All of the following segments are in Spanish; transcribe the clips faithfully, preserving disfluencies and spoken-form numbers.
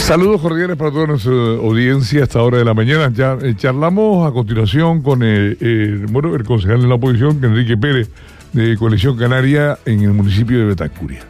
Saludos cordiales para toda nuestra audiencia a esta hora de la mañana. Ya eh, charlamos a continuación con eh, eh, bueno, el concejal de la oposición, Enrique Pérez, de Coalición Canaria, en el municipio de Betancuria.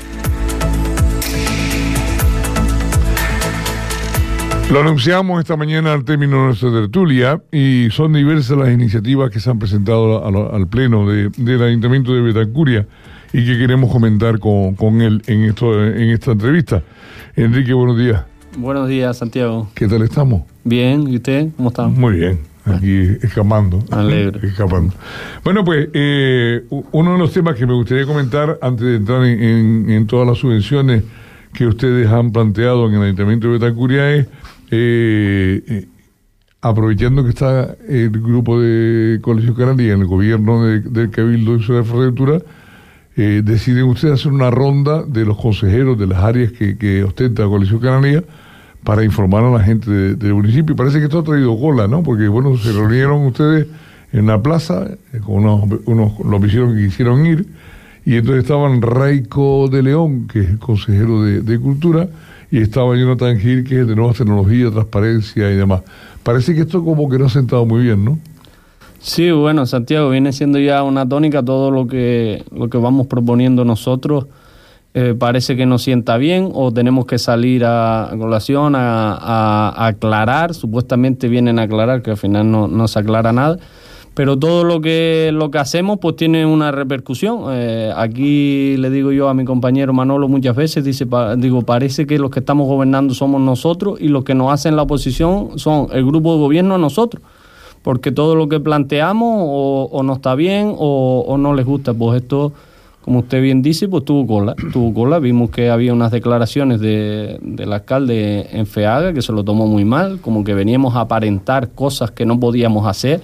Lo anunciamos esta mañana al término de nuestra tertulia y son diversas las iniciativas que se han presentado a, a, al pleno de, del Ayuntamiento de Betancuria y que queremos comentar con, con él en, esto, en esta entrevista. Enrique, buenos días. Buenos días, Santiago. ¿Qué tal estamos? Bien, ¿y usted? ¿Cómo está? Muy bien, aquí escapando. Alegre. Escapando. Bueno, pues eh, uno de los temas que me gustaría comentar antes de entrar en, en, en todas las subvenciones que ustedes han planteado en el Ayuntamiento de Betancuria es, eh, eh, aprovechando que está el grupo de Coalición Canaria en el gobierno de, del Cabildo y su infraestructura, Eh, deciden ustedes hacer una ronda de los consejeros de las áreas que, que ostenta la Coalición Canaria para informar a la gente de, del municipio. Parece que esto ha traído cola, ¿no? Porque, bueno, se reunieron ustedes en la plaza, eh, con unos, unos los hicieron que quisieron ir, y entonces estaban Raico de León, que es el consejero de, de Cultura, y estaba Jonathan Gil, que es de Nuevas Tecnologías, Transparencia y demás. Parece que esto como que no ha sentado muy bien, ¿no? Sí, bueno, Santiago, viene siendo ya una tónica todo lo que lo que vamos proponiendo nosotros. Eh, parece que nos sienta bien o tenemos que salir a, a colación a, a, a aclarar. Supuestamente vienen a aclarar, que al final no, no se aclara nada. Pero todo lo que lo que hacemos pues tiene una repercusión. Eh, aquí le digo yo a mi compañero Manolo muchas veces, dice pa, digo parece que los que estamos gobernando somos nosotros y los que nos hacen la oposición son el grupo de gobierno a nosotros. Porque todo lo que planteamos o, o no está bien o, o no les gusta. Pues esto, como usted bien dice, pues tuvo cola. Tuvo cola. Vimos que había unas declaraciones de, del alcalde en FEAGA que se lo tomó muy mal, como que veníamos a aparentar cosas que no podíamos hacer,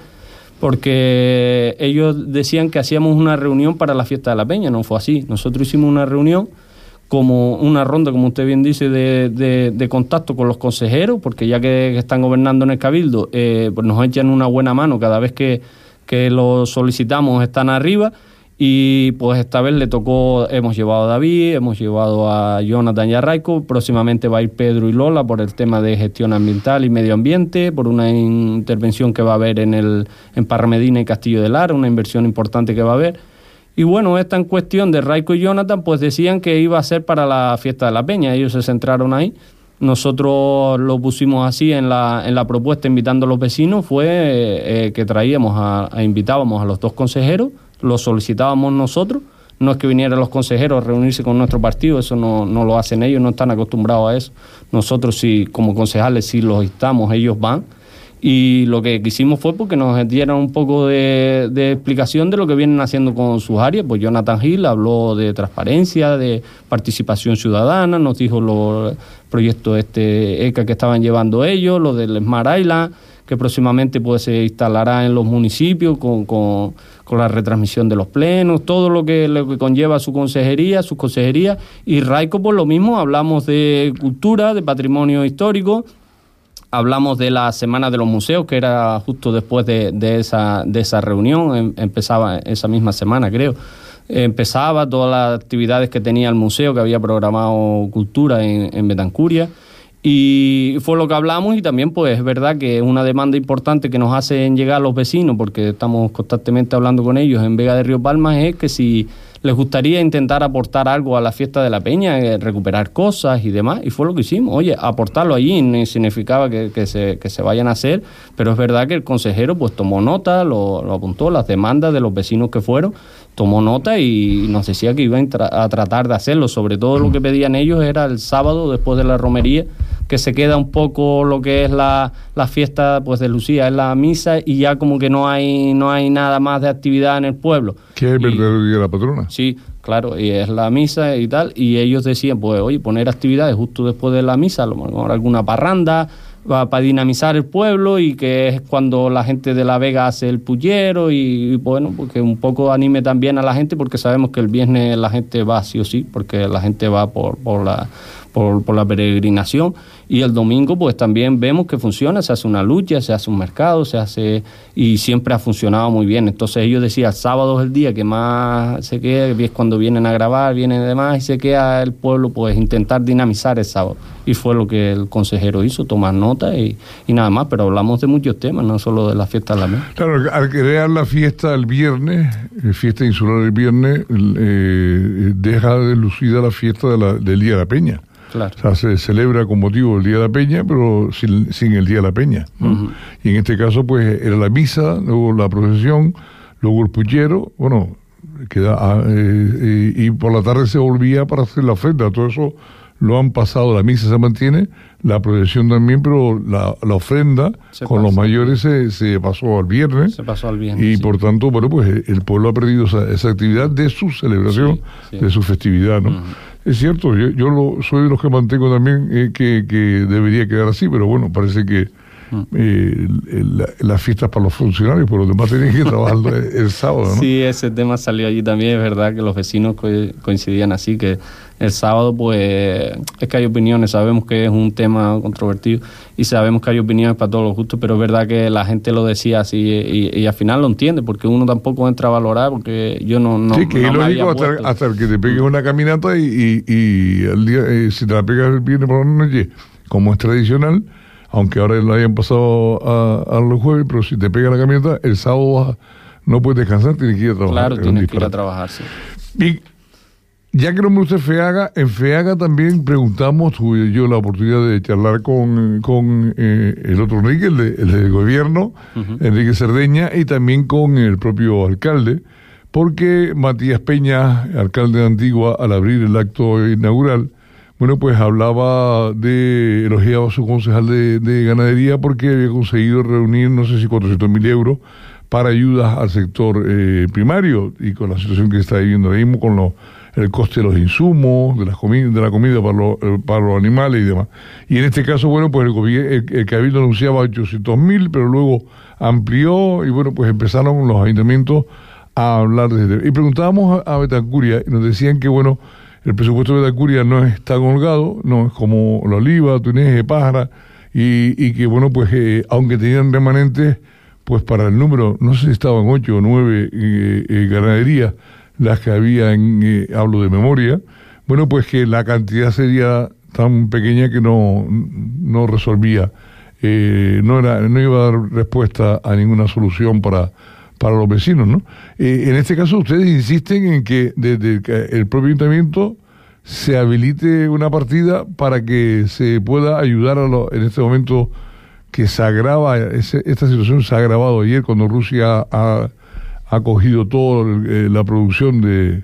porque ellos decían que hacíamos una reunión para la fiesta de la Peña. No fue así. Nosotros hicimos una reunión como una ronda, como usted bien dice, de, de, de contacto con los consejeros, porque ya que, que están gobernando en el Cabildo, eh, pues nos echan una buena mano cada vez que, que lo solicitamos, están arriba, y pues esta vez le tocó, hemos llevado a David, hemos llevado a Jonathan y a Raico, próximamente va a ir Pedro y Lola por el tema de gestión ambiental y medio ambiente, por una intervención que va a haber en, el, en Parramedina y Castillo de Lara, una inversión importante que va a haber. Y bueno, esta en cuestión de Raico y Jonathan, pues decían que iba a ser para la fiesta de la Peña. Ellos se centraron ahí. Nosotros lo pusimos así en la en la propuesta, invitando a los vecinos. Fue eh, que traíamos a, a invitábamos a los dos consejeros, lo solicitábamos nosotros. No es que vinieran los consejeros a reunirse con nuestro partido, eso no, no lo hacen ellos, no están acostumbrados a eso. Nosotros sí, como concejales, sí los instamos, ellos van. Y lo que quisimos fue porque nos dieran un poco de, de explicación de lo que vienen haciendo con sus áreas. Pues Jonathan Gil habló de transparencia, de participación ciudadana, nos dijo los proyectos este E C A que estaban llevando ellos, lo del Smart Island, que próximamente pues se instalará en los municipios con, con, con la retransmisión de los plenos, todo lo que, lo que conlleva su consejería, su consejería. Y Raico, pues lo mismo, hablamos de cultura, de patrimonio histórico. Hablamos de la Semana de los Museos, que era justo después de, de, esa, de esa reunión, empezaba esa misma semana, creo. Empezaba todas las actividades que tenía el museo, que había programado Cultura en, en Betancuria, y fue lo que hablamos. Y también pues es verdad que es una demanda importante que nos hacen llegar los vecinos, porque estamos constantemente hablando con ellos en Vega de Río Palmas, es que si les gustaría intentar aportar algo a la fiesta de la Peña, eh, recuperar cosas y demás, y fue lo que hicimos. Oye, aportarlo allí no significaba que, que, se, que se vayan a hacer, pero es verdad que el consejero pues tomó nota, lo, lo apuntó, las demandas de los vecinos que fueron, tomó nota y nos decía que iban a tratar de hacerlo. Sobre todo lo que pedían ellos era el sábado, después de la romería, que se queda un poco lo que es la, la fiesta pues de Lucía, es la misa, y ya como que no hay no hay nada más de actividad en el pueblo. ¿Qué es el verdadero día de la patrona? Sí, claro, y es la misa y tal, y ellos decían, pues oye, poner actividades justo después de la misa, a lo mejor alguna parranda, va para dinamizar el pueblo, y que es cuando la gente de La Vega hace el pullero, y, y bueno, porque un poco anime también a la gente, porque sabemos que el viernes la gente va sí o sí, porque la gente va por, por la... Por, por la peregrinación, Y el domingo pues también vemos que funciona, se hace una lucha, se hace un mercado, se hace y siempre ha funcionado muy bien. Entonces ellos decían, el sábado es el día que más se queda, es cuando vienen a grabar, vienen y demás, y se queda el pueblo pues intentar dinamizar el sábado. Y fue lo que el consejero hizo, tomar nota y, y nada más, pero hablamos de muchos temas, no solo de la fiesta de la mesa. Claro, al crear la fiesta el viernes, fiesta insular el viernes, eh, deja de lucida la fiesta de la, del Día de la Peña. Claro. O sea, se celebra con motivo del Día de la Peña, pero sin, sin el Día de la Peña, ¿no? Uh-huh. Y en este caso, pues, era la misa, luego la procesión, luego el puchero, bueno, queda, eh, eh, y por la tarde se volvía para hacer la ofrenda. Todo eso lo han pasado, la misa se mantiene, la procesión también, pero la, la ofrenda se con pasa. Los mayores se, se pasó al viernes. Se pasó al viernes. Y sí. por tanto, bueno, pues el pueblo ha perdido esa, esa actividad de su celebración, sí, sí. de su festividad, ¿no? Uh-huh. Es cierto, yo, yo lo, soy de los que mantengo también eh, que, que debería quedar así, pero bueno, parece que eh, la, las fiestas para los funcionarios, por los demás tienen que trabajar el, el sábado, ¿no? Sí, ese tema salió allí también, es verdad que los vecinos co- coincidían así, que el sábado pues es que hay opiniones, sabemos que es un tema controvertido y sabemos que hay opiniones para todos los gustos, pero es verdad que la gente lo decía así y, y al final lo entiende, porque uno tampoco entra a valorar, porque yo no, no sí, que no es lógico hasta, hasta el que te pegues una caminata y, y, y el día, eh, si te la pegas el viernes por la noche, como es tradicional, aunque ahora lo hayan pasado a, a los jueves, pero si te pega la caminata, el sábado vas, no puedes descansar, tienes que ir a trabajar. Claro, tienes que ir a trabajar, sí. Y ya que nombró usted FEAGA, en FEAGA también preguntamos, tuve yo la oportunidad de charlar con, con eh, el otro Enrique, el, de, el del gobierno, uh-huh. Enrique Cerdeña, y también con el propio alcalde, porque Matías Peña, alcalde de Antigua, al abrir el acto inaugural, bueno, pues hablaba de, elogiaba a su concejal de, de ganadería porque había conseguido reunir, no sé si cuatrocientos mil euros para ayudas al sector eh, primario, y con la situación que se está viviendo ahora mismo, con los el coste de los insumos, de, las comi- de la comida para los, para los animales y demás. Y en este caso, bueno, pues el, gobier- el, el Cabildo anunciaba ochocientos mil, pero luego amplió y bueno, pues empezaron los ayuntamientos a hablar desde... Y preguntábamos a, a Betancuria y nos decían que, bueno, el presupuesto de Betancuria no es tan holgado, no es como la Oliva, Túnez, Pájara, y, y que, bueno, pues eh, aunque tenían remanentes, pues para el número, no sé si estaban ocho o nueve eh, eh, ganaderías, las que había en, eh, hablo de memoria, bueno, pues que la cantidad sería tan pequeña que no, no resolvía, eh, no era, no iba a dar respuesta a ninguna solución para, para los vecinos, ¿no? Eh, en este caso ustedes insisten en que desde el propio ayuntamiento se habilite una partida para que se pueda ayudar a los, en este momento que se agrava, ese, esta situación se ha agravado ayer cuando Rusia ha ha cogido toda eh, la producción de,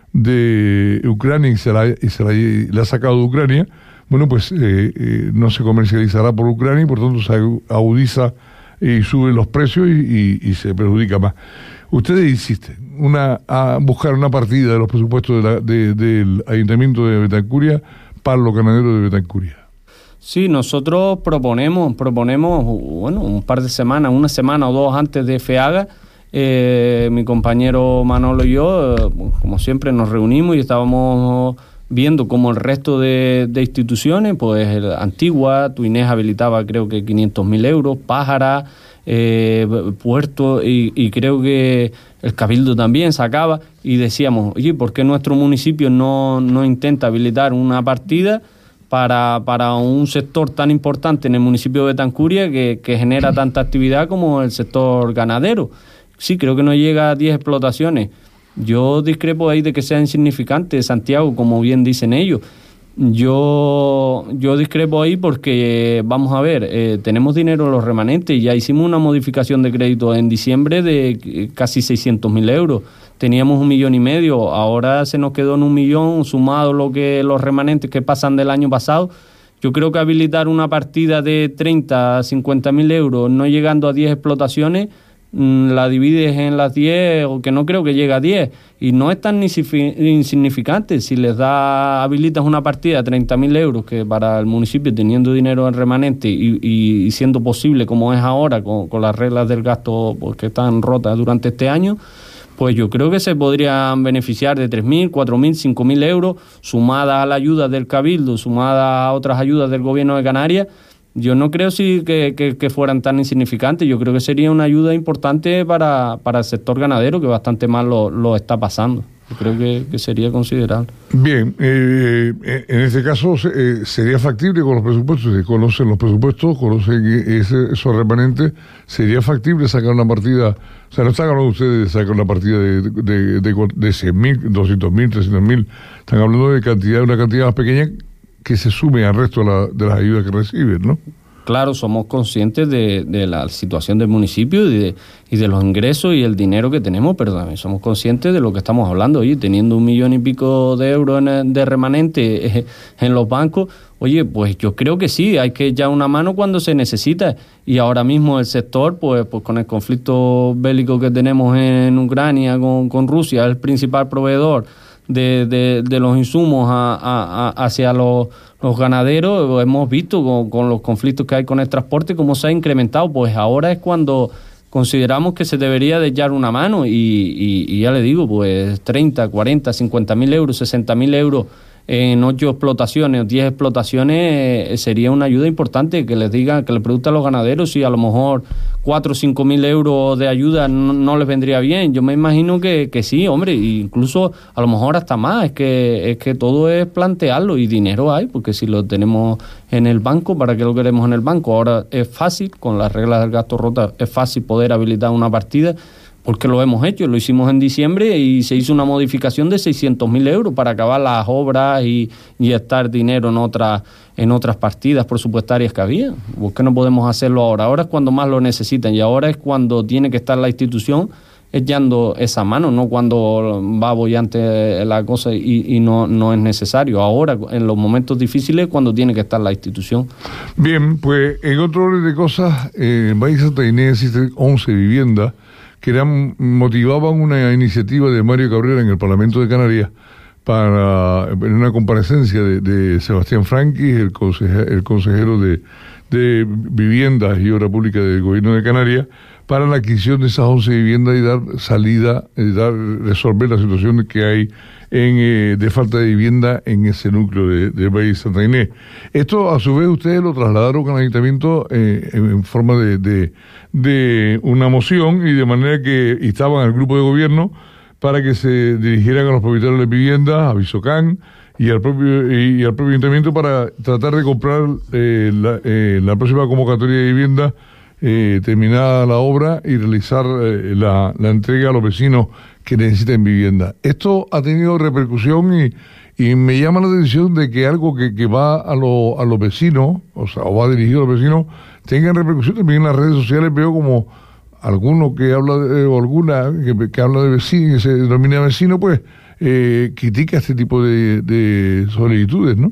de Ucrania y se, la, y se la, y la ha sacado de Ucrania, bueno, pues eh, eh, no se comercializará por Ucrania y por tanto se agudiza y suben los precios y, y, y se perjudica más. Ustedes insisten una, a buscar una partida de los presupuestos de la, de, del Ayuntamiento de Betancuria para los ganaderos de Betancuria. Sí, nosotros proponemos, proponemos bueno, un par de semanas, una semana o dos antes de FEAGA. Eh, mi compañero Manolo y yo, eh, como siempre, nos reunimos y estábamos viendo cómo el resto de, de instituciones, pues Antigua, Tuinés habilitaba creo que quinientos mil euros, Pájara, eh, Puerto, y, y creo que el Cabildo también sacaba, y decíamos, oye, ¿por qué nuestro municipio no, no intenta habilitar una partida para, para un sector tan importante en el municipio de Betancuria que, que genera tanta actividad como el sector ganadero? Sí, creo que no llega a diez explotaciones. Yo discrepo ahí de que sea insignificante, Santiago, como bien dicen ellos. Yo yo discrepo ahí porque, vamos a ver, eh, tenemos dinero en los remanentes. Ya hicimos una modificación de crédito en diciembre de casi seiscientos mil euros. Teníamos un millón y medio, ahora se nos quedó en un millón, sumado lo que los remanentes que pasan del año pasado. Yo creo que habilitar una partida de treinta a cincuenta mil euros, no llegando a diez explotaciones, la divides en las diez, o que no creo que llegue a diez, y no es tan insignificante. Si les da, habilitas una partida de treinta mil euros, que para el municipio, teniendo dinero en remanente y, y, y siendo posible como es ahora, con, con las reglas del gasto pues, que están rotas durante este año, Pues yo creo que se podrían beneficiar de tres mil, cuatro mil, cinco mil euros, sumada a la ayuda del Cabildo, sumada a otras ayudas del Gobierno de Canarias. Yo no creo sí que, que, que fueran tan insignificantes. Yo creo que sería una ayuda importante para, para el sector ganadero, que bastante mal lo, lo está pasando. Yo creo que, que sería considerable. Bien, eh, en este caso eh, sería factible con los presupuestos, se conocen los presupuestos, conocen ese, esos remanentes, sería factible sacar una partida, o sea, no están hablando ustedes de sacar una partida de, de, de, de cien mil, doscientos mil, trescientos mil, están hablando de cantidad, una cantidad más pequeña que se sume al resto de, la, de las ayudas que reciben, ¿no? Claro, somos conscientes de, de la situación del municipio y de, y de los ingresos y el dinero que tenemos, pero también somos conscientes de lo que estamos hablando. Oye, teniendo un millón y pico de euros en, de remanente en los bancos, oye, pues yo creo que sí, hay que echar una mano cuando se necesita. Y ahora mismo el sector, pues, pues con el conflicto bélico que tenemos en Ucrania con, con Rusia, es el principal proveedor de, de, de los insumos a, a, a, hacia los, los ganaderos. Hemos visto con, con los conflictos que hay con el transporte cómo se ha incrementado. Pues ahora es cuando consideramos que se debería de echar una mano y, y, y ya le digo, pues treinta, cuarenta, cincuenta mil euros, sesenta mil euros en ocho explotaciones o diez explotaciones eh, sería una ayuda importante, que les digan, que les pregunten a los ganaderos si a lo mejor cuatro o cinco mil euros de ayuda no, no les vendría bien. Yo me imagino que, que sí, hombre, incluso a lo mejor hasta más. Es que, es que todo es plantearlo y dinero hay, porque si lo tenemos en el banco, ¿para qué lo queremos en el banco? Ahora es fácil, con las reglas del gasto rota, es fácil poder habilitar una partida, porque lo hemos hecho, lo hicimos en diciembre y se hizo una modificación de seiscientos mil euros para acabar las obras y, y estar dinero en otras en otras partidas presupuestarias que había. ¿Por qué no podemos hacerlo ahora? Ahora es cuando más lo necesitan y ahora es cuando tiene que estar la institución echando esa mano, no cuando va bollante la cosa y, y no, no es necesario. Ahora, en los momentos difíciles, es cuando tiene que estar la institución. Bien, pues en otro orden de cosas, eh, en Valle de Santa Inés existen once viviendas que eran, motivaban una iniciativa de Mario Cabrera en el Parlamento de Canarias para, en una comparecencia de, de Sebastián Franqui, el consejero, el consejero de, de Viviendas y Obra Pública del Gobierno de Canarias, para la adquisición de esas once viviendas y dar salida, y dar, resolver la situación que hay en, eh, de falta de vivienda en ese núcleo de, de Valle de Santa Inés. Esto, a su vez, ustedes lo trasladaron al ayuntamiento eh, en, en forma de, de, de una moción y de manera que instaban al grupo de gobierno para que se dirigieran a los propietarios de viviendas, a Visocán y al propio y, y al propio ayuntamiento para tratar de comprar eh, la, eh, la próxima convocatoria de vivienda eh, terminada la obra y realizar eh, la, la entrega a los vecinos que necesiten vivienda. Esto ha tenido repercusión y, y me llama la atención de que algo que, que va a, lo, a los vecinos, o sea, o va dirigido a los vecinos, tenga repercusión también en las redes sociales. Veo como alguno que habla de, o alguna que, que habla de vecino, que se denomina vecino, pues eh, critica este tipo de, de solicitudes, ¿no?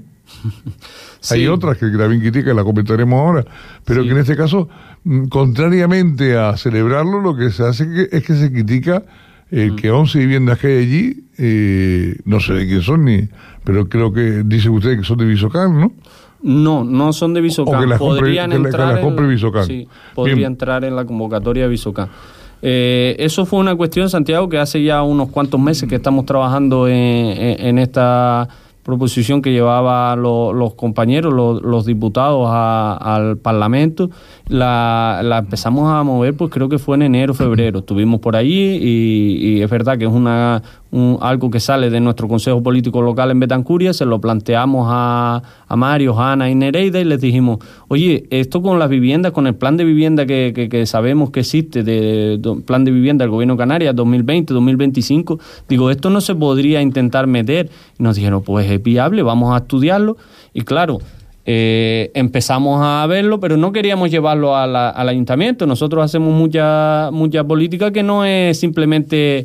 Sí. Hay otras que también critican, la comentaremos ahora, pero sí, que en este caso, contrariamente a celebrarlo, lo que se hace que, es que se critica eh, mm. que once viviendas que hay allí, eh, no sé de quién son, ni, pero creo que dicen ustedes que son de Visocán, ¿no? No, no son de Visocán. O que las podrían compre, entrar que las compre Visocán. Sí, podría Bien. entrar en la convocatoria de Visocán. Eh, eso fue una cuestión, Santiago, que hace ya unos cuantos meses que estamos trabajando en, en, en esta proposición que llevaba lo, los compañeros, lo, los diputados a, al Parlamento. La, la empezamos a mover, pues creo que fue en enero, febrero. Estuvimos por allí y, y es verdad que es una un, algo que sale de nuestro Consejo Político Local en Betancuria. Se lo planteamos a, a Mario, Hanna y Nereida y les dijimos, oye, esto con las viviendas, con el plan de vivienda que, que, que sabemos que existe, de, de plan de vivienda del Gobierno de Canarias dos mil veinte, dos mil veinticinco, digo, esto no se podría intentar meter. Y nos dijeron, pues es viable, vamos a estudiarlo. Y claro, Eh, empezamos a verlo, pero no queríamos llevarlo a la, al ayuntamiento. Nosotros hacemos mucha mucha política que no es simplemente,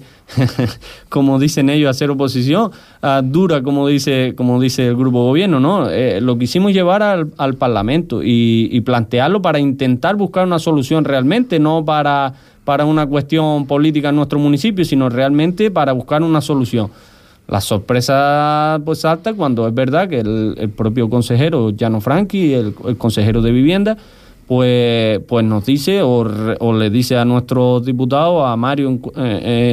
como dicen ellos, hacer oposición uh, dura, como dice como dice el grupo gobierno, ¿no? Eh, lo quisimos llevar al, al Parlamento y, y plantearlo para intentar buscar una solución realmente, no para, para una cuestión política en nuestro municipio, sino realmente para buscar una solución. La sorpresa pues salta cuando es verdad que el, el propio consejero Llano Franqui, el, el consejero de vivienda, pues pues nos dice o, o le dice a nuestros diputados, a Mario en, eh,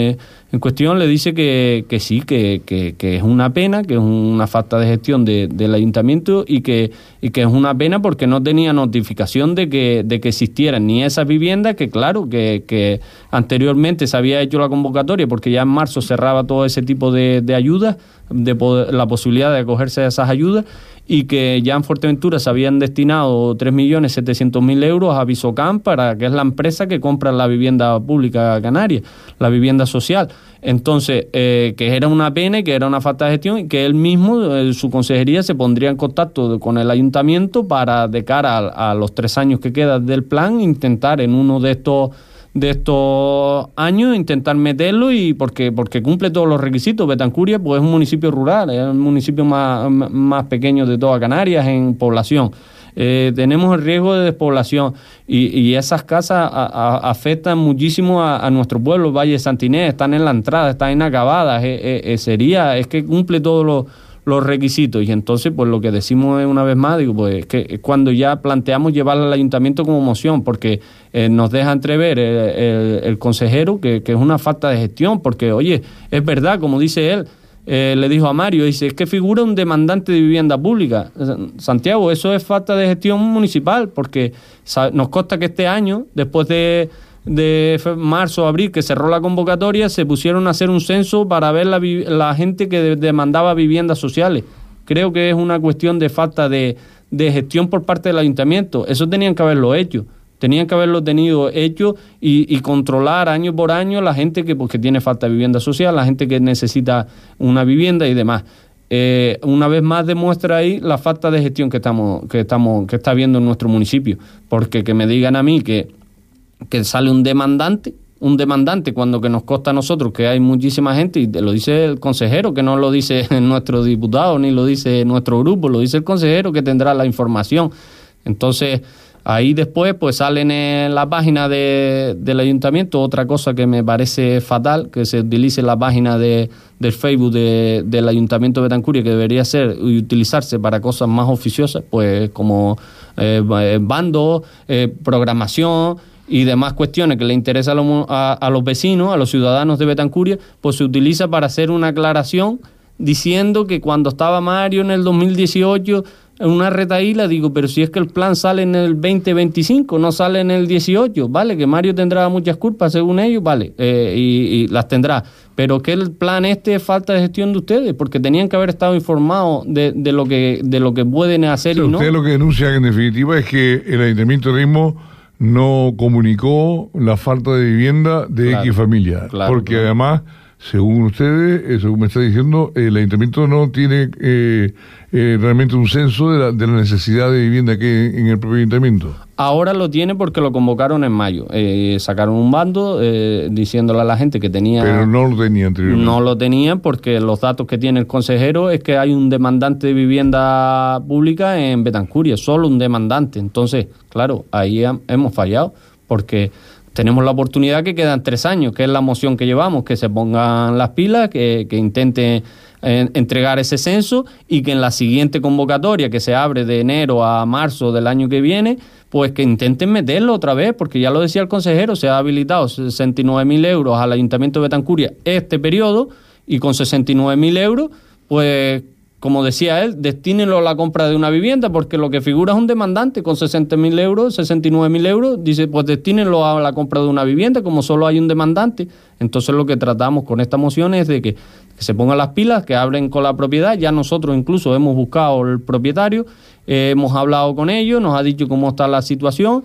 en cuestión le dice que, que sí, que, que, que es una pena, que es una falta de gestión de, del ayuntamiento y que, y que es una pena porque no tenía notificación de que, de que existieran ni esas viviendas, que claro, que, que anteriormente se había hecho la convocatoria porque ya en marzo cerraba todo ese tipo de, de ayudas, de poder, la posibilidad de acogerse a esas ayudas, y que ya en Fuerteventura se habían destinado tres millones setecientos mil euros a Visocam, para que es la empresa que compra la vivienda pública canaria, la vivienda social. Entonces, eh, que era una pena y que era una falta de gestión, y que él mismo, eh, su consejería, se pondría en contacto con el ayuntamiento para, de cara a, a los tres años que quedan del plan, intentar en uno de estos de estos años intentar meterlo, y porque porque cumple todos los requisitos. Betancuria pues es un municipio rural, es el municipio más, más pequeño de toda Canarias en población. Eh, tenemos el riesgo de despoblación y, y esas casas a, a, afectan muchísimo a, a nuestro pueblo. Valle de Santinés, están en la entrada, están inacabadas, eh, eh, eh, sería, es que cumple todos los los requisitos, y entonces pues lo que decimos una vez más, digo, pues que cuando ya planteamos llevarla al ayuntamiento como moción, porque eh, nos deja entrever el, el, el consejero que, que es una falta de gestión, porque oye, es verdad, como dice él, eh, le dijo a Mario, dice, es que figura un demandante de vivienda pública. Santiago, eso es falta de gestión municipal, porque sabe, nos consta que este año, después de de marzo o abril, que cerró la convocatoria, se pusieron a hacer un censo para ver la, la gente que de, demandaba viviendas sociales. Creo que es una cuestión de falta de, de gestión por parte del ayuntamiento. Eso tenían que haberlo hecho. Tenían que haberlo tenido hecho y, y controlar año por año la gente que, pues, que tiene falta de vivienda social, la gente que necesita una vivienda y demás. Eh, una vez más demuestra ahí la falta de gestión que estamos, que estamos, que está habiendo en nuestro municipio. Porque que me digan a mí que que sale un demandante, un demandante cuando que nos consta a nosotros que hay muchísima gente, y te lo dice el consejero, que no lo dice nuestro diputado, ni lo dice nuestro grupo, lo dice el consejero, que tendrá la información. Entonces, ahí después pues salen en la página de, del ayuntamiento, otra cosa que me parece fatal, que se utilice la página de, del Facebook de, del Ayuntamiento de Betancuria, que debería ser y utilizarse para cosas más oficiosas, pues como eh, bandos, eh, programación y demás cuestiones que le interesan a, lo, a, a los vecinos, a los ciudadanos de Betancuria, pues se utiliza para hacer una aclaración diciendo que cuando estaba Mario en el dos mil dieciocho en una retaíla, digo, pero si es que el plan sale en el veinte veinticinco, no sale en el dieciocho, vale, que Mario tendrá muchas culpas según ellos, vale, eh, y, y las tendrá, pero que el plan este es falta de gestión de ustedes, porque tenían que haber estado informados de, de lo que de lo que pueden hacer. O sea, y no. Ustedes lo que denuncian en definitiva es que el Ayuntamiento de Ritmo no comunicó la falta de vivienda de claro, X familia, claro, porque claro. además, según ustedes, eh, según me está diciendo, el ayuntamiento no tiene eh, eh, realmente un censo de la, de la necesidad de vivienda que hay en el propio ayuntamiento. Ahora lo tiene porque lo convocaron en mayo. Eh, sacaron un bando eh, diciéndole a la gente que tenía... Pero no lo tenía anteriormente. No lo tenían porque los datos que tiene el consejero es que hay un demandante de vivienda pública en Betancuria, solo un demandante. Entonces, claro, ahí hemos fallado porque tenemos la oportunidad que quedan tres años, que es la moción que llevamos, que se pongan las pilas, que, que intenten eh, entregar ese censo y que en la siguiente convocatoria que se abre de enero a marzo del año que viene, pues que intenten meterlo otra vez, porque ya lo decía el consejero, se ha habilitado sesenta y nueve mil euros al Ayuntamiento de Betancuria este periodo, y con sesenta y nueve mil euros, pues como decía él, destínenlo a la compra de una vivienda, porque lo que figura es un demandante con sesenta mil euros, sesenta y nueve mil euros, dice, pues destínenlo a la compra de una vivienda, como solo hay un demandante. Entonces lo que tratamos con esta moción es de que, que se pongan las pilas, que hablen con la propiedad. Ya nosotros incluso hemos buscado al propietario, eh, hemos hablado con ellos, nos ha dicho cómo está la situación,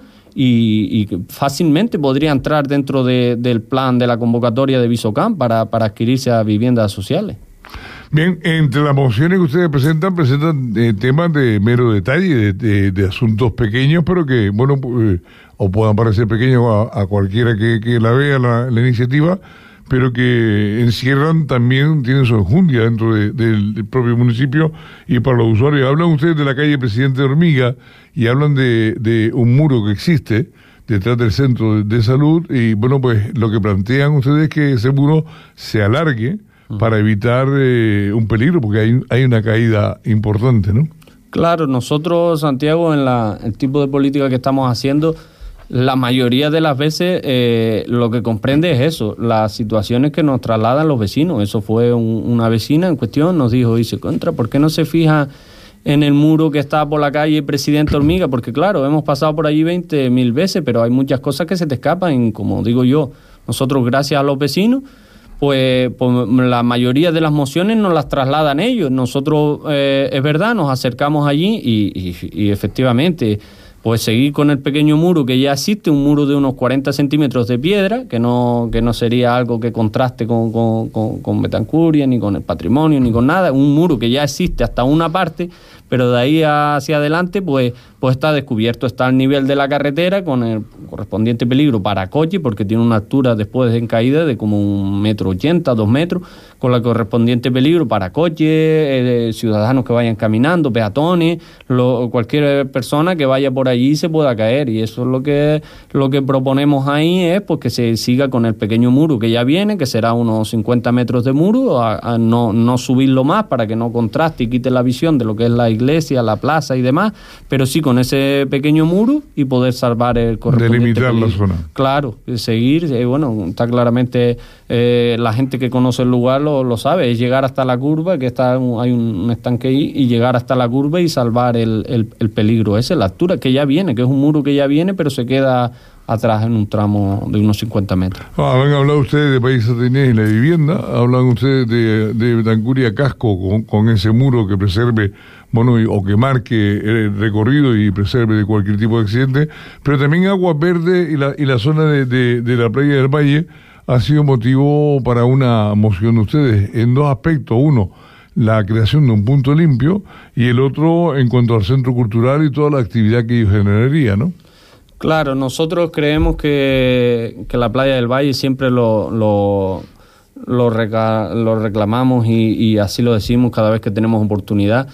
y, y fácilmente podría entrar dentro de, del plan de la convocatoria de Visocam para, para adquirirse a viviendas sociales. Bien, entre las mociones que ustedes presentan, presentan eh, temas de mero detalle, de, de, de asuntos pequeños, pero que, bueno, eh, o puedan parecer pequeños a, a cualquiera que, que la vea la, la iniciativa, pero que encierran también, tienen su enjundia dentro de, de, del propio municipio y para los usuarios. Hablan ustedes de la calle Presidente Hormiga y hablan de, de un muro que existe detrás del centro de, de salud, y, bueno, pues lo que plantean ustedes es que ese muro se alargue para evitar eh, un peligro, porque hay, hay una caída importante, ¿no? Claro, nosotros, Santiago, en la, el tipo de política que estamos haciendo, La mayoría de las veces eh, lo que comprende es eso, las situaciones que nos trasladan los vecinos. Eso fue un, una vecina en cuestión, nos dijo, dice, contra, ¿por qué no se fija en el muro que está por la calle Presidente Hormiga? Porque claro, hemos pasado por allí veinte mil veces, pero hay muchas cosas que se te escapan, como digo yo, nosotros gracias a los vecinos, pues, pues la mayoría de las mociones nos las trasladan ellos. Nosotros, eh, es verdad, nos acercamos allí y, y, y efectivamente... pues seguir con el pequeño muro que ya existe, un muro de unos cuarenta centímetros de piedra, que no que no sería algo que contraste con, con, con, con Betancuria, ni con el patrimonio, ni con nada, un muro que ya existe hasta una parte, pero de ahí hacia adelante pues, pues está descubierto, está al nivel de la carretera con el correspondiente peligro para coche, porque tiene una altura después de en caída de como un metro ochenta, dos metros, con el correspondiente peligro para coches, eh, ciudadanos que vayan caminando, peatones, lo, cualquier persona que vaya por allí se pueda caer, y eso es lo que lo que proponemos ahí, es pues que se siga con el pequeño muro que ya viene, que será unos cincuenta metros de muro, a, a no, no subirlo más para que no contraste y quite la visión de lo que es la iglesia, la plaza y demás, pero sí con ese pequeño muro y poder salvar el correspondiente delimitar peligro. La zona. Claro, seguir, eh, bueno, está claramente eh, la gente que conoce el lugar lo, lo sabe, es llegar hasta la curva, que está hay un, un estanque ahí, y llegar hasta la curva y salvar el, el, el peligro ese, la altura que ya viene, que es un muro que ya viene, pero se queda atrás en un tramo de unos cincuenta metros. Ah, han hablado ustedes de Valle Santa Inés y la vivienda, hablan ustedes de, de Betancuria Casco con, con ese muro que preserve, bueno, y, o que marque el recorrido y preserve de cualquier tipo de accidente, pero también Aguas Verdes y la, y la zona de, de, de la playa del Valle ha sido motivo para una moción de ustedes en dos aspectos. Uno, la creación de un punto limpio, y el otro en cuanto al centro cultural y toda la actividad que ello generaría, ¿no? Claro, nosotros creemos que, que la playa del Valle siempre lo, lo, lo, reca, lo reclamamos y, y así lo decimos cada vez que tenemos oportunidad,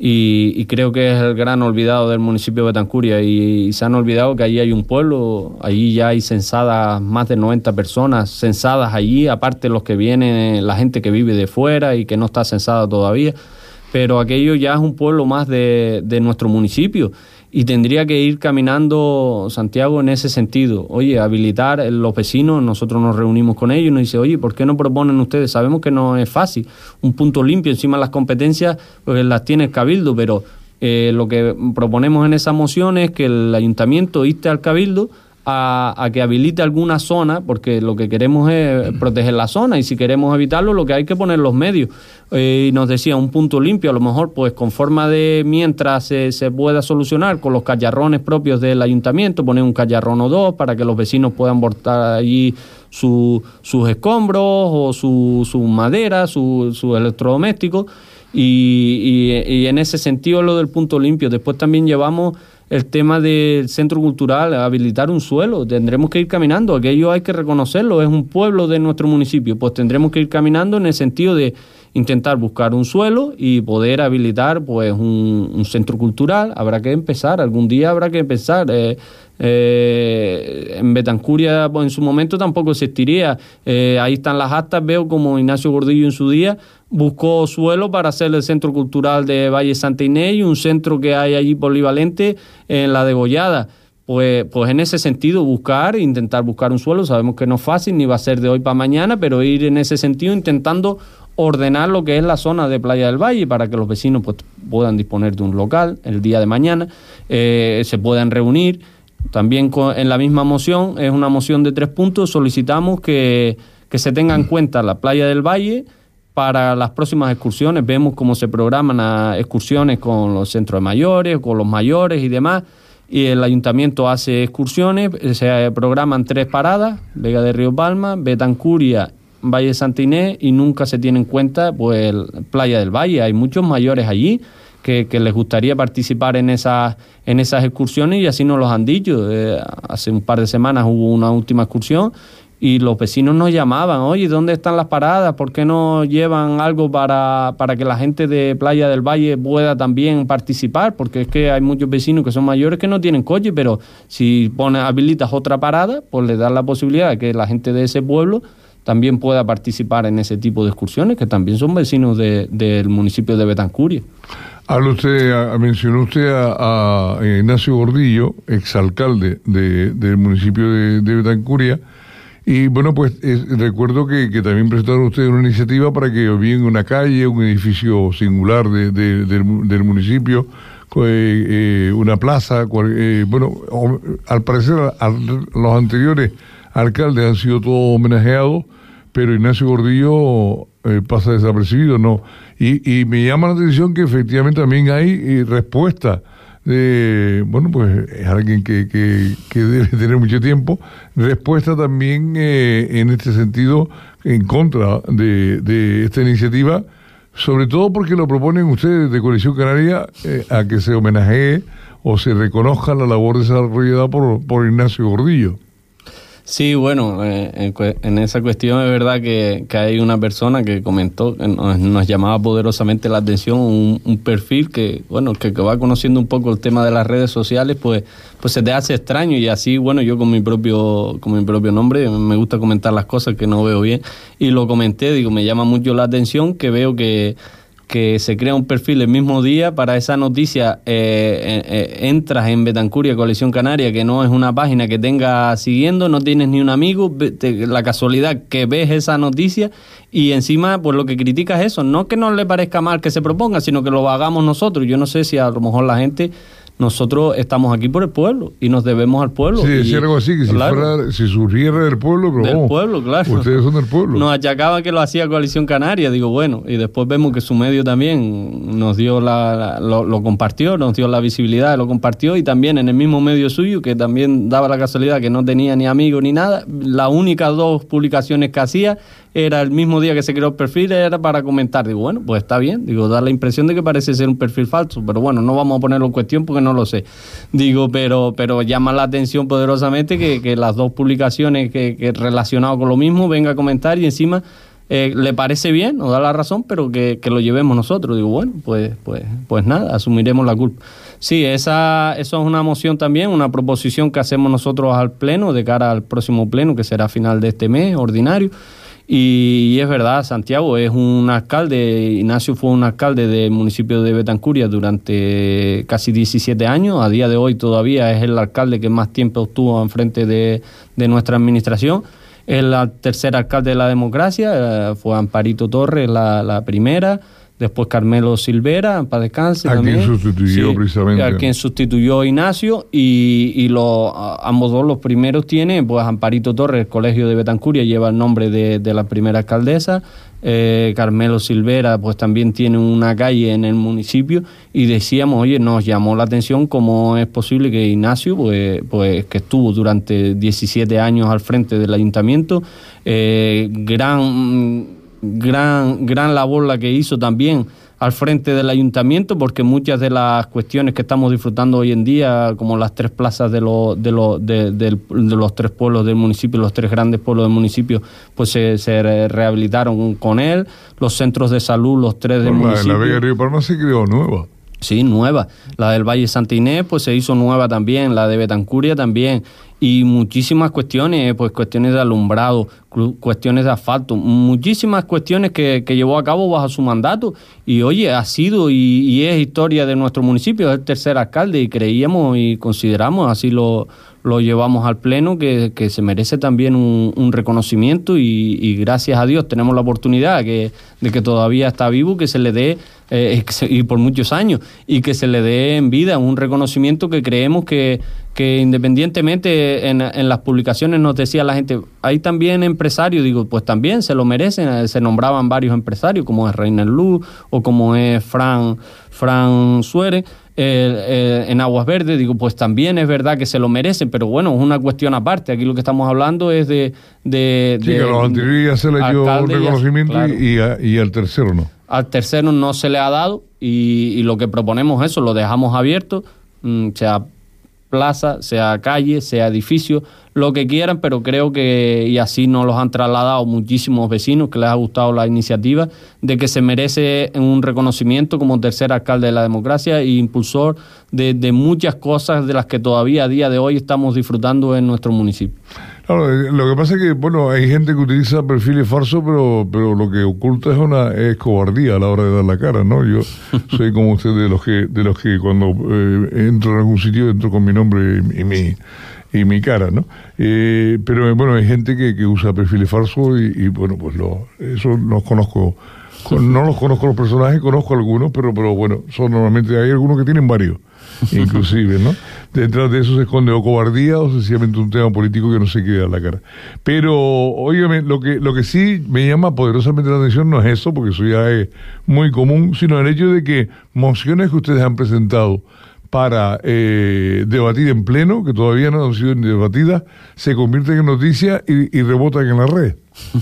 y, y creo que es el gran olvidado del municipio de Betancuria, y, y se han olvidado que allí hay un pueblo, allí ya hay censadas más de noventa personas censadas allí, aparte los que vienen, la gente que vive de fuera y que no está censada todavía, pero aquello ya es un pueblo más de, de nuestro municipio. Y tendría que ir caminando Santiago en ese sentido. Oye, habilitar los vecinos, nosotros nos reunimos con ellos y nos dice, oye, ¿por qué no proponen ustedes? Sabemos que no es fácil. Un punto limpio, encima las competencias pues las tiene el Cabildo, pero eh, lo que proponemos en esa moción es que el ayuntamiento inste al Cabildo A, a que habilite alguna zona, porque lo que queremos es proteger la zona, y si queremos evitarlo lo que hay que poner los medios, eh, y nos decía un punto limpio, a lo mejor pues con forma de mientras se, se pueda solucionar con los callarrones propios del ayuntamiento, poner un callarrón o dos para que los vecinos puedan botar allí su, sus escombros o su, su madera, sus su electrodomésticos, y, y, y en ese sentido lo del punto limpio. Después también llevamos el tema del centro cultural, habilitar un suelo, tendremos que ir caminando, aquello hay que reconocerlo, es un pueblo de nuestro municipio, pues tendremos que ir caminando en el sentido de intentar buscar un suelo y poder habilitar pues un, un centro cultural. Habrá que empezar, algún día habrá que empezar. Eh, eh, en Betancuria pues, en su momento tampoco existiría, eh, ahí están las actas, veo como Ignacio Gordillo en su día buscó suelo para hacer el centro cultural de Valle Santa Inés y un centro que hay allí polivalente en la Degollada. Pues, pues en ese sentido buscar, intentar buscar un suelo, sabemos que no es fácil ni va a ser de hoy para mañana, pero ir en ese sentido intentando ordenar lo que es la zona de Playa del Valle para que los vecinos pues, puedan disponer de un local el día de mañana, eh, se puedan reunir. También con, en la misma moción, es una moción de tres puntos, solicitamos que, que se tenga en cuenta la Playa del Valle para las próximas excursiones. Vemos cómo se programan a excursiones con los centros de mayores, con los mayores y demás, y el ayuntamiento hace excursiones, se programan tres paradas, Vega de Río Palma, Betancuria, Valle Santa Inés, y nunca se tiene en cuenta pues Playa del Valle. Hay muchos mayores allí que, que les gustaría participar en esas, en esas excursiones, y así nos los han dicho. Eh, hace un par de semanas hubo una última excursión y los vecinos nos llamaban, oye, ¿dónde están las paradas? ¿Por qué no llevan algo para, para que la gente de Playa del Valle pueda también participar? Porque es que hay muchos vecinos que son mayores que no tienen coche, pero si pones, habilitas otra parada, pues le das la posibilidad de que la gente de ese pueblo también pueda participar en ese tipo de excursiones, que también son vecinos de, del municipio de Betancuria. Habla usted, mencionó usted a, a Ignacio Gordillo, exalcalde de, del municipio de, de Betancuria, y bueno, pues es, recuerdo que, que también presentaron ustedes una iniciativa para que bien una calle, un edificio singular de, de, del, del municipio, eh, eh, una plaza, eh, bueno, al parecer a, a los anteriores alcaldes han sido todos homenajeados, pero Ignacio Gordillo eh, pasa desapercibido, ¿no? Y, y me llama la atención que efectivamente también hay eh, respuesta de, bueno, pues es alguien que, que, que debe tener mucho tiempo, respuesta también eh, en este sentido en contra de, de esta iniciativa, sobre todo porque lo proponen ustedes de Coalición Canaria eh, a que se homenajee o se reconozca la labor desarrollada por, por Ignacio Gordillo. Sí, bueno, eh, en, en esa cuestión es verdad que, que hay una persona que comentó, que nos, nos llamaba poderosamente la atención, un, un perfil que, bueno, que, que va conociendo un poco el tema de las redes sociales, pues, pues se te hace extraño, y así, bueno, yo con mi propio, con mi propio nombre me gusta comentar las cosas que no veo bien, y lo comenté, digo, me llama mucho la atención que veo que que se crea un perfil el mismo día para esa noticia, eh, eh, entras en Betancuria Coalición Canaria, que no es una página que tenga siguiendo, no tienes ni un amigo, te, la casualidad que ves esa noticia y encima pues lo que criticas es eso, no que no le parezca mal que se proponga, sino que lo hagamos nosotros. Yo no sé si a lo mejor la gente... Nosotros estamos aquí por el pueblo y nos debemos al pueblo. Sí, decía algo así, que claro, si, fuera, si surgiera del pueblo, pero del oh, pueblo, claro. Ustedes son del pueblo. Nos achacaban que lo hacía Coalición Canaria, digo, bueno, y después vemos que su medio también nos dio la, la lo, lo compartió, nos dio la visibilidad, lo compartió, y también en el mismo medio suyo, que también daba la casualidad que no tenía ni amigos ni nada, las únicas dos publicaciones que hacía era el mismo día que se creó el perfil, era para comentar. Digo, bueno, pues está bien. Digo, da la impresión de que parece ser un perfil falso, pero bueno, no vamos a ponerlo en cuestión porque no lo sé. Digo, pero pero llama la atención poderosamente que, que las dos publicaciones que, que relacionadas con lo mismo venga a comentar y encima eh, le parece bien, nos da la razón, pero que, que lo llevemos nosotros. Digo, bueno, pues pues pues nada, asumiremos la culpa. Sí, esa eso es una moción también, una proposición que hacemos nosotros al Pleno, de cara al próximo Pleno, que será a final de este mes, ordinario. Y, y es verdad, Santiago es un alcalde, Ignacio fue un alcalde del municipio de Betancuria durante casi diecisiete años, a día de hoy todavía es el alcalde que más tiempo estuvo enfrente de, de nuestra administración, es el tercer alcalde de la democracia, fue Amparito Torres la, la primera, después Carmelo Silvera, para descanse a también. A quien sustituyó sí, precisamente. A quien sustituyó Ignacio, y, y lo, ambos dos, los primeros tiene, pues Amparito Torres, el colegio de Betancuria, lleva el nombre de, de la primera alcaldesa, eh, Carmelo Silvera, pues también tiene una calle en el municipio, y decíamos, oye, nos llamó la atención cómo es posible que Ignacio, pues, pues que estuvo durante diecisiete años al frente del ayuntamiento, eh, gran... Gran, gran labor la que hizo también al frente del ayuntamiento, porque muchas de las cuestiones que estamos disfrutando hoy en día, como las tres plazas de, lo, de, lo, de, de, de los tres pueblos del municipio, los tres grandes pueblos del municipio, pues se, se rehabilitaron con él, los centros de salud, los tres del la, municipio. La Vega Río Palma se creó nueva. Sí, nueva. La del Valle Santa Inés, pues se hizo nueva también, la de Betancuria también, y muchísimas cuestiones, pues cuestiones de alumbrado, cuestiones de asfalto, muchísimas cuestiones que, que llevó a cabo bajo su mandato, y oye, ha sido y, y es historia de nuestro municipio, es el tercer alcalde, y creíamos y consideramos, así lo, lo llevamos al Pleno, que, que se merece también un, un reconocimiento, y, y gracias a Dios tenemos la oportunidad que, de que todavía está vivo, que se le dé, eh, y por muchos años, y que se le dé en vida un reconocimiento que creemos que, que independientemente en, en las publicaciones nos decía la gente, hay también empresarios, digo, pues también se lo merecen, se nombraban varios empresarios, como es Reiner Luz o como es Fran, Fran Suárez, eh, eh, en Aguas Verdes, digo, pues también es verdad que se lo merecen, pero bueno, es una cuestión aparte, aquí lo que estamos hablando es de... de sí, de, que a los anteriores ya se le dio un reconocimiento, claro, y, y, a, y al tercero no. Al tercero no se le ha dado, y, y lo que proponemos es eso, lo dejamos abierto, mmm, sea plaza, sea calle, sea edificio, lo que quieran, pero creo que, y así nos los han trasladado muchísimos vecinos que les ha gustado la iniciativa, de que se merece un reconocimiento como tercer alcalde de la democracia e impulsor de, de muchas cosas de las que todavía a día de hoy estamos disfrutando en nuestro municipio. Claro, lo que pasa es que, bueno, hay gente que utiliza perfiles falsos, pero pero lo que oculta es una es cobardía a la hora de dar la cara, ¿no? Yo soy como usted de los que de los que cuando eh, entro en algún sitio entro con mi nombre y, y mi y mi cara, ¿no? Eh, pero bueno, hay gente que, que usa perfiles falsos y, y bueno, pues lo, eso los conozco. No los conozco los personajes, conozco algunos, pero pero bueno, son normalmente hay algunos que tienen varios, inclusive, ¿no? Detrás de eso se esconde o cobardía o sencillamente un tema político que no se quiere dar la cara. Pero, óigame, lo que lo que sí me llama poderosamente la atención no es eso, porque eso ya es muy común, sino el hecho de que mociones que ustedes han presentado para eh, debatir en pleno, que todavía no han sido debatidas, se convierten en noticias y, y rebotan en la red.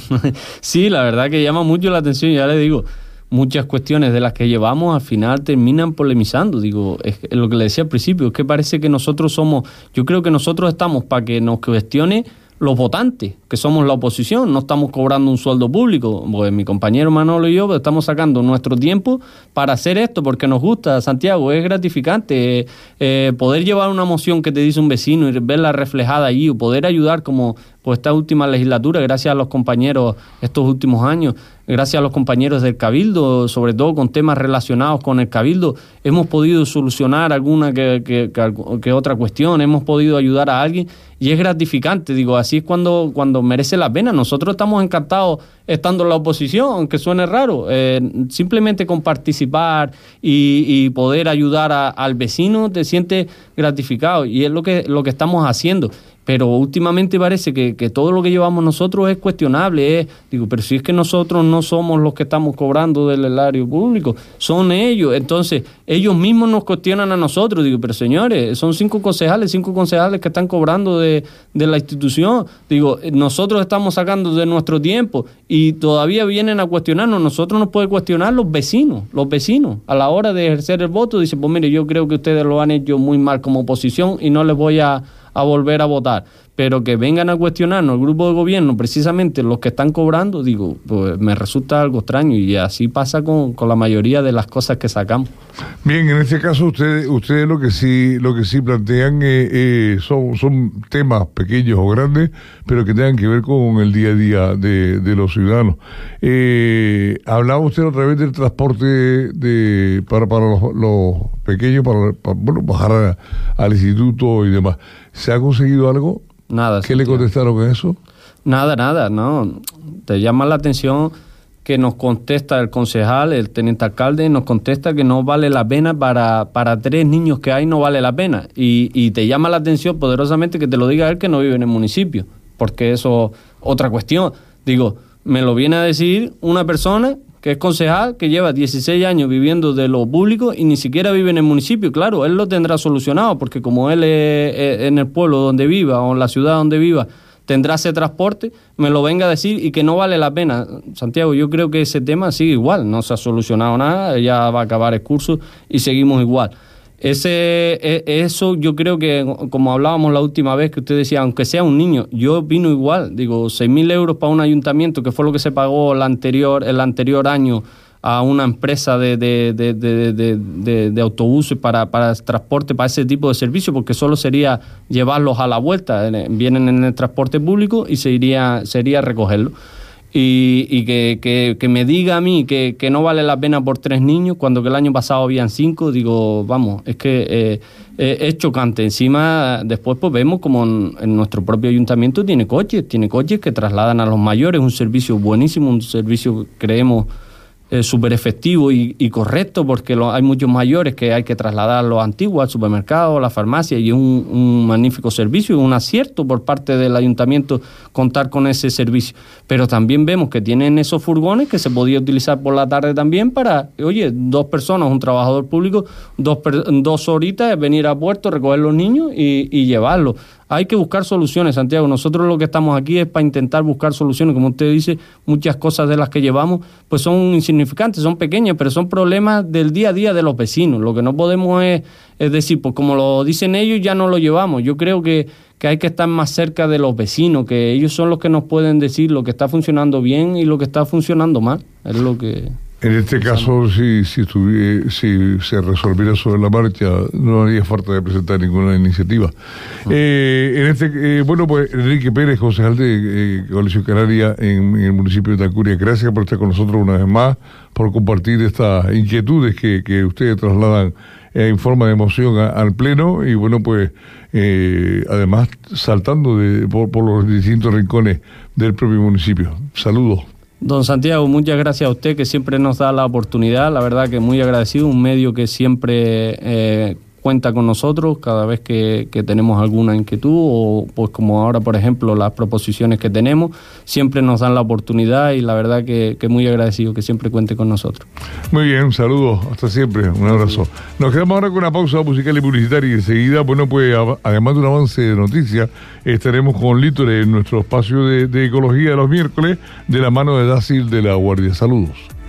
Sí, la verdad que llama mucho la atención, ya le digo, muchas cuestiones de las que llevamos al final terminan polemizando. Digo, es lo que le decía al principio, es que parece que nosotros somos, yo creo que nosotros estamos para que nos cuestione los votantes, que somos la oposición, no estamos cobrando un sueldo público, pues mi compañero Manolo y yo estamos sacando nuestro tiempo para hacer esto, porque nos gusta, Santiago, es gratificante eh, poder llevar una moción que te dice un vecino y verla reflejada allí, o poder ayudar como pues esta última legislatura, gracias a los compañeros estos últimos años, gracias a los compañeros del Cabildo, sobre todo con temas relacionados con el Cabildo, hemos podido solucionar alguna que, que, que, que otra cuestión, hemos podido ayudar a alguien y es gratificante, digo, así es cuando, cuando merece la pena. Nosotros estamos encantados estando en la oposición, aunque suene raro, eh, simplemente con participar y, y poder ayudar a, al vecino te sientes gratificado y es lo que, lo que estamos haciendo. Pero últimamente parece que, que todo lo que llevamos nosotros es cuestionable. Es, digo, pero si es que nosotros no somos los que estamos cobrando del erario público, son ellos. Entonces, ellos mismos nos cuestionan a nosotros. Digo, pero señores, son cinco concejales, cinco concejales que están cobrando de, de la institución. Digo, nosotros estamos sacando de nuestro tiempo y todavía vienen a cuestionarnos. Nosotros nos pueden cuestionar los vecinos, los vecinos. A la hora de ejercer el voto, dicen, pues mire, yo creo que ustedes lo han hecho muy mal como oposición y no les voy a... a volver a votar, pero que vengan a cuestionarnos el grupo de gobierno, precisamente los que están cobrando, digo, pues me resulta algo extraño y así pasa con, con la mayoría de las cosas que sacamos. Bien, en este caso ustedes ustedes lo que sí lo que sí plantean eh, eh, son son temas pequeños o grandes, pero que tengan que ver con el día a día de, de los ciudadanos. Eh, hablaba usted otra vez del transporte de para para los, los pequeños, para, para bueno, bajar a, al instituto y demás. ¿Se ha conseguido algo? Nada. ¿Qué le contestaron con eso? Nada, nada, no. Te llama la atención que nos contesta el concejal, el teniente alcalde, nos contesta que no vale la pena para, para tres niños que hay, no vale la pena. Y, y te llama la atención poderosamente que te lo diga él que no vive en el municipio, porque eso es otra cuestión. Digo, me lo viene a decir una persona que es concejal, que lleva dieciséis años viviendo de lo público y ni siquiera vive en el municipio. Claro, él lo tendrá solucionado, porque como él es, es en el pueblo donde viva o en la ciudad donde viva, tendrá ese transporte, me lo venga a decir y que no vale la pena. Santiago, yo creo que ese tema sigue igual, no se ha solucionado nada, ya va a acabar el curso y seguimos igual. Ese, eso yo creo que, como hablábamos la última vez, que usted decía, aunque sea un niño, yo opino igual. Digo, seis mil euros para un ayuntamiento, que fue lo que se pagó el anterior, el anterior año a una empresa de, de, de, de, de, de, de autobuses para, para transporte, para ese tipo de servicio, porque solo sería llevarlos a la vuelta. Vienen en el transporte público y se iría, sería recogerlos. Y, y que, que, que me diga a mí que, que no vale la pena por tres niños, cuando que el año pasado habían cinco, digo, vamos, es que eh, eh, es chocante. Encima, después pues vemos como en, en nuestro propio ayuntamiento tiene coches, tiene coches que trasladan a los mayores, un servicio buenísimo, un servicio, creemos, eh, súper efectivo y, y correcto, porque lo, hay muchos mayores que hay que trasladar los antiguos al supermercado, a la farmacia, y es un, un magnífico servicio y un acierto por parte del ayuntamiento contar con ese servicio. Pero también vemos que tienen esos furgones que se podía utilizar por la tarde también para, oye, dos personas, un trabajador público, dos, dos horitas, venir a puerto, recoger los niños y, y llevarlos. Hay que buscar soluciones, Santiago. Nosotros lo que estamos aquí es para intentar buscar soluciones. Como usted dice, muchas cosas de las que llevamos pues son insignificantes, son pequeñas, pero son problemas del día a día de los vecinos. Lo que no podemos es, es decir, pues como lo dicen ellos, ya no lo llevamos. Yo creo que, que hay que estar más cerca de los vecinos, que ellos son los que nos pueden decir lo que está funcionando bien y lo que está funcionando mal. Es lo que... En este caso, si, si, estuviera, si se resolviera sobre la marcha, no haría falta de presentar ninguna iniciativa. Uh-huh. Eh, en este, eh, bueno, pues Enrique Pérez, concejal de eh, Coalición Canaria en, en el municipio de Tacuria, gracias por estar con nosotros una vez más, por compartir estas inquietudes que, que ustedes trasladan en forma de emoción a, al Pleno y, bueno, pues eh, además saltando de, por, por los distintos rincones del propio municipio. Saludos. Don Santiago, muchas gracias a usted que siempre nos da la oportunidad, la verdad que muy agradecido, un medio que siempre eh, cuenta con nosotros cada vez que, que tenemos alguna inquietud o pues como ahora por ejemplo las proposiciones que tenemos, siempre nos dan la oportunidad y la verdad que, que muy agradecido que siempre cuente con nosotros. Muy bien, un saludo, hasta siempre, un abrazo. Nos quedamos ahora con una pausa musical y publicitaria y enseguida, bueno pues a, además de un avance de noticias, estaremos con Lítore en nuestro espacio de, de ecología de los miércoles de la mano de Dácil de la Guardia. Saludos.